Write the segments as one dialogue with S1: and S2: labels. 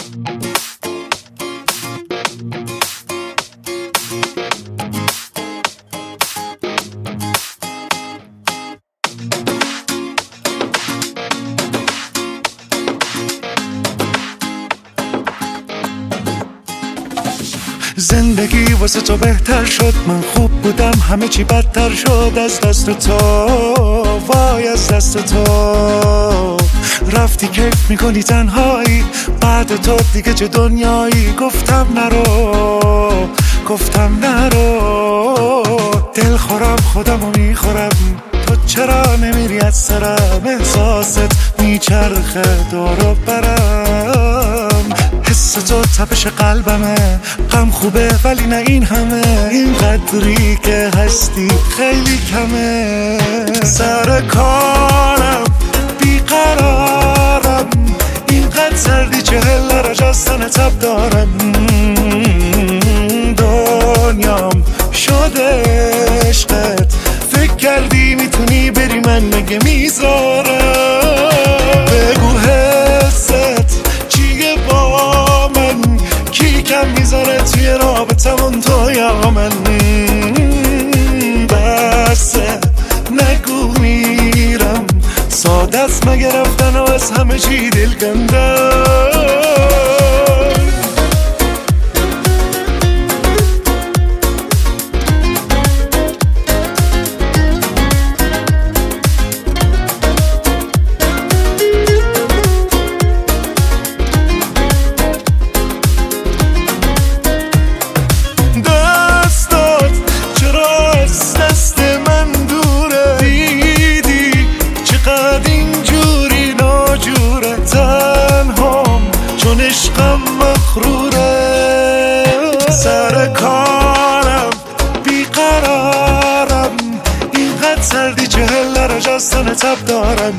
S1: زندگی واسه تو بهتر شد، من خوب بودم همه چی بدتر شد. از دست تو، وای از دست تو رفتی، کیف میکنی تنهایی، بعد تو دیگه چه دنیایی. گفتم نرو دل خورم خودمو میخورم، تو چرا نمیری از سرم؟ احساست میچرخه دورو برم، حس تو تپش قلبمه، غم خوبه ولی نه این همه، این قدری که هستی خیلی کمه. سر کارم بیقرارم، اینقدر سردی 40 درجه از تن تب دارم، دنیام شده عشقت، فکر کردی میتونی بری من مگه میذارم؟ بگو حست چیه با من، کی کم میذاره توی رابطمون تو یا من؟ بسه نگو میرم، ساده است مگه رفتن و از همه چی دل کندم؟ عشقم مخروره، سر کارم بیقرارم، اینقدر سردی 40 درجه از تن تب دارم،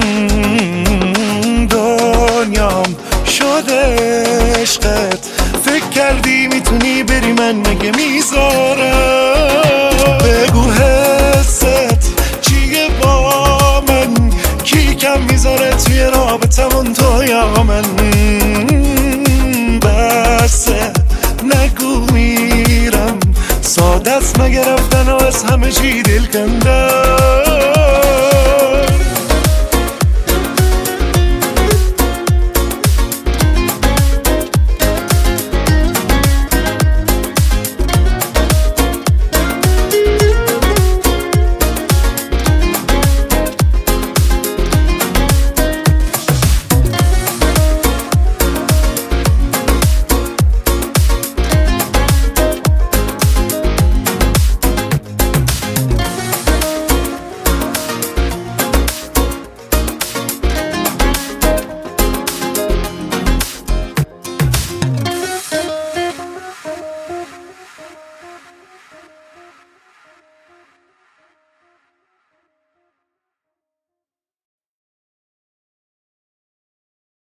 S1: دنیام شده عشقت، فکر کردی میتونی بری من مگه میذارم؟ بگو حست چیه با من، کی کم میذاره توی رابطمون تو یا من؟ بسه نگو میرم، ساده است مگه رفتن و از همه چی دل کندم؟